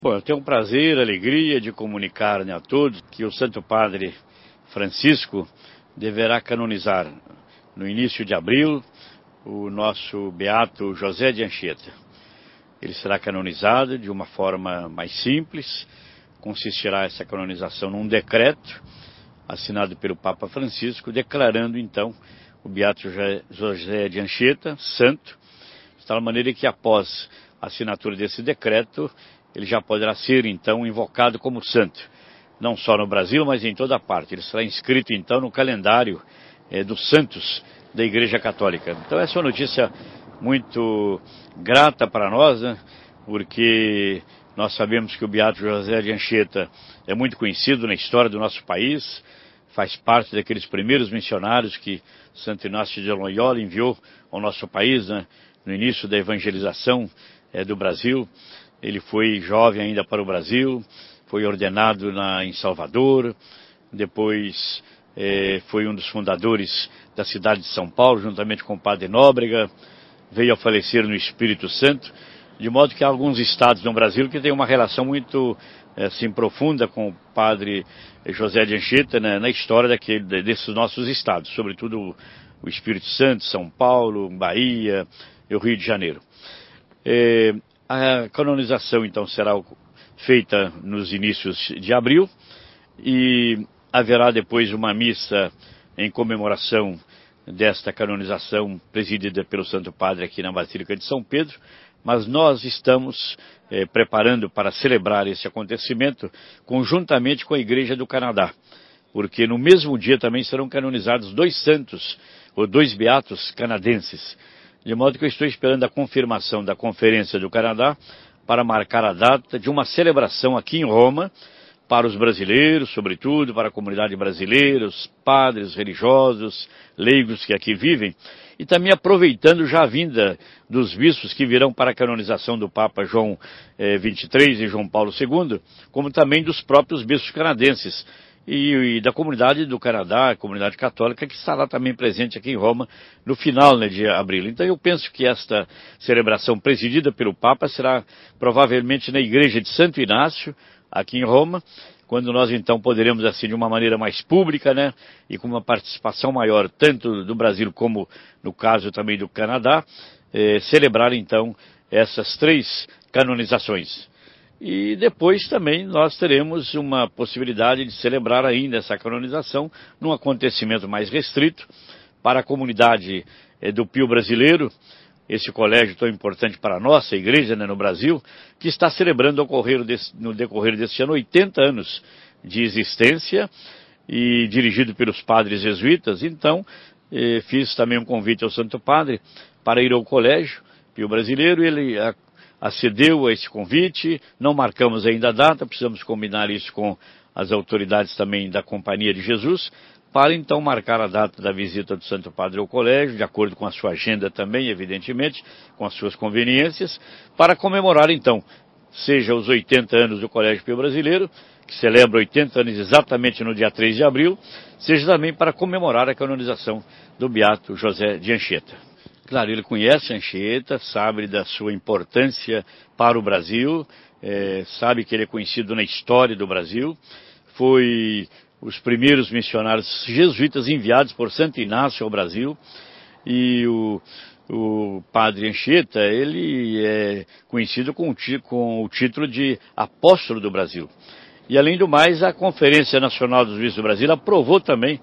Bom, eu tenho o prazer, a alegria de comunicar, né, a todos que o Santo Padre Francisco deverá canonizar no início de abril o nosso beato José de Anchieta. Ele será canonizado de uma forma mais simples. Consistirá essa canonização num decreto assinado pelo Papa Francisco, declarando então o beato José de Anchieta santo, de tal maneira que após a assinatura desse decreto ele já poderá ser então invocado como santo, não só no Brasil, mas em toda parte. Ele será inscrito então no calendário dos santos da Igreja Católica. Então essa é uma notícia muito grata para nós, né? Porque nós sabemos que o beato José de Anchieta é muito conhecido na história do nosso país, faz parte daqueles primeiros missionários que Santo Inácio de Loyola enviou ao nosso país, né? No início da evangelização do Brasil. Ele foi jovem ainda para o Brasil, foi ordenado em Salvador, depois foi um dos fundadores da cidade de São Paulo, juntamente com o Padre Nóbrega, veio a falecer no Espírito Santo, de modo que há alguns estados no Brasil que têm uma relação muito assim, profunda com o Padre José de Anchieta, né, na história desses nossos estados, sobretudo o Espírito Santo, São Paulo, Bahia e o Rio de Janeiro. A canonização, então, será feita nos inícios de abril e haverá depois uma missa em comemoração desta canonização presidida pelo Santo Padre aqui na Basílica de São Pedro, mas nós estamos preparando para celebrar esse acontecimento conjuntamente com a Igreja do Canadá, porque no mesmo dia também serão canonizados dois santos, ou dois beatos canadenses. De modo que eu estou esperando a confirmação da Conferência do Canadá para marcar a data de uma celebração aqui em Roma para os brasileiros, sobretudo para a comunidade brasileira, os padres religiosos, leigos que aqui vivem, e também aproveitando já a vinda dos bispos que virão para a canonização do Papa João XXIII e João Paulo II, como também dos próprios bispos canadenses, e da comunidade do Canadá, a comunidade católica, que estará também presente aqui em Roma no final, né, de abril. Então eu penso que esta celebração presidida pelo Papa será provavelmente na igreja de Santo Inácio, aqui em Roma, quando nós então poderemos, assim, de uma maneira mais pública, né, e com uma participação maior, tanto do Brasil como no caso também do Canadá, celebrar então essas três canonizações. E depois também nós teremos uma possibilidade de celebrar ainda essa canonização num acontecimento mais restrito para a comunidade do Pio Brasileiro, esse colégio tão importante para a nossa igreja, né, no Brasil, que está celebrando no decorrer deste ano 80 anos de existência e dirigido pelos padres jesuítas. Então fiz também um convite ao Santo Padre para ir ao colégio Pio Brasileiro, e ele acedeu a esse convite. Não marcamos ainda a data, precisamos combinar isso com as autoridades também da Companhia de Jesus, para então marcar a data da visita do Santo Padre ao colégio, de acordo com a sua agenda também, evidentemente, com as suas conveniências, para comemorar então, seja os 80 anos do Colégio Pio Brasileiro, que celebra 80 anos exatamente no dia 3 de abril, seja também para comemorar a canonização do beato José de Anchieta. Claro, ele conhece Anchieta, sabe da sua importância para o Brasil, sabe que ele é conhecido na história do Brasil, foi os primeiros missionários jesuítas enviados por Santo Inácio ao Brasil, e o padre Anchieta, ele é conhecido com o título de apóstolo do Brasil. E além do mais, a Conferência Nacional dos Bispos do Brasil aprovou também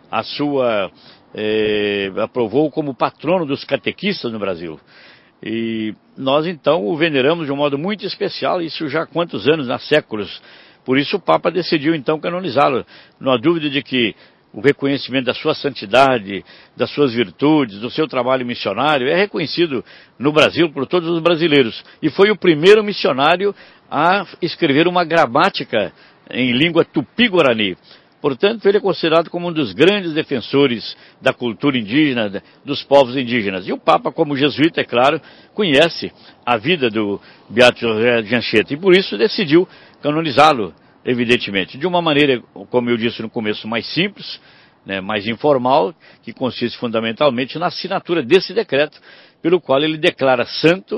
aprovou como patrono dos catequistas no Brasil. E nós então o veneramos de um modo muito especial, isso já há quantos anos, há séculos. Por isso o Papa decidiu então canonizá-lo. Não há dúvida de que o reconhecimento da sua santidade, das suas virtudes, do seu trabalho missionário é reconhecido no Brasil por todos os brasileiros. E foi o primeiro missionário a escrever uma gramática em língua tupi-guarani. Portanto, ele é considerado como um dos grandes defensores da cultura indígena, dos povos indígenas. E o Papa, como jesuíta, é claro, conhece a vida do beato José de Anchieta e por isso decidiu canonizá-lo, evidentemente, de uma maneira, como eu disse no começo, mais simples, né, mais informal, que consiste fundamentalmente na assinatura desse decreto, pelo qual ele declara santo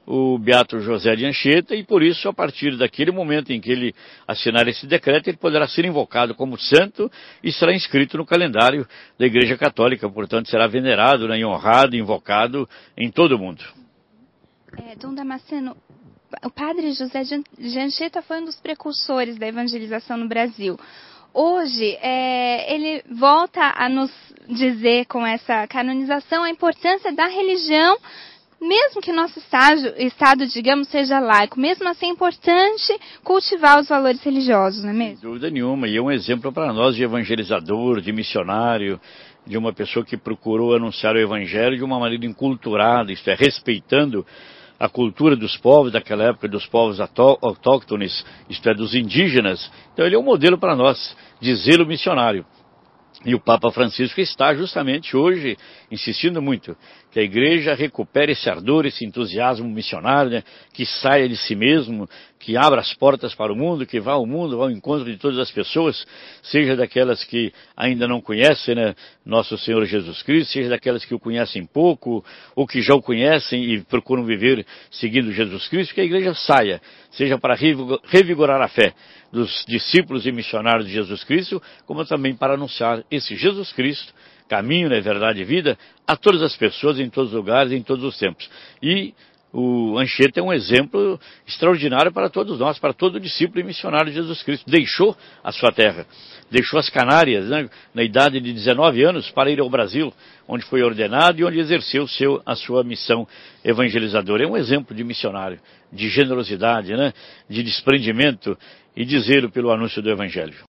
o beato José de Anchieta, e por isso, a partir daquele momento em que ele assinar esse decreto, ele poderá ser invocado como santo e será inscrito no calendário da Igreja Católica, portanto será venerado, né, e honrado, invocado em todo o mundo. Dom Damasceno, o padre José de Anchieta foi um dos precursores da evangelização no Brasil. Hoje, ele volta a nos dizer, com essa canonização, a importância da religião, mesmo que nosso estado, digamos, seja laico. Mesmo assim, é importante cultivar os valores religiosos, não é mesmo? Sem dúvida nenhuma, e é um exemplo para nós de evangelizador, de missionário, de uma pessoa que procurou anunciar o evangelho de uma maneira enculturada, isto é, respeitando a cultura dos povos daquela época, dos povos autóctones, isto é, dos indígenas. Então ele é um modelo para nós de zelo missionário. E o Papa Francisco está justamente hoje insistindo muito que a igreja recupere esse ardor, esse entusiasmo missionário, né, que saia de si mesmo, que abra as portas para o mundo, que vá ao mundo, vá ao encontro de todas as pessoas, seja daquelas que ainda não conhecem, né, nosso Senhor Jesus Cristo, seja daquelas que o conhecem pouco, ou que já o conhecem e procuram viver seguindo Jesus Cristo, que a igreja saia, seja para revigorar a fé dos discípulos e missionários de Jesus Cristo, como também para anunciar esse Jesus Cristo, caminho, né, verdade e vida, a todas as pessoas, em todos os lugares, em todos os tempos. E o Anchieta é um exemplo extraordinário para todos nós, para todo discípulo e missionário de Jesus Cristo. Deixou a sua terra, deixou as Canárias, né, na idade de 19 anos, para ir ao Brasil, onde foi ordenado e onde exerceu a sua missão evangelizadora. É um exemplo de missionário, de generosidade, né, de desprendimento e de zelo pelo anúncio do Evangelho.